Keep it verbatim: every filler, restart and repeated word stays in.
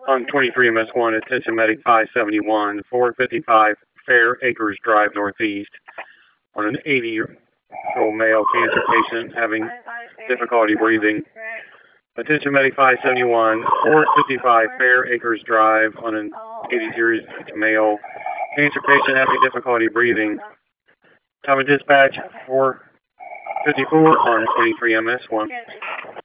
On twenty-three M S one, attention medic five seventy-one, four fifty-five Fair Acres Drive Northeast, on an eighty-year-old male cancer patient having difficulty breathing. Attention medic five seventy-one, four fifty-five Fair Acres Drive, on an eighty-year-old male cancer patient having difficulty breathing. Time of dispatch four fifty-four on twenty-three M S one.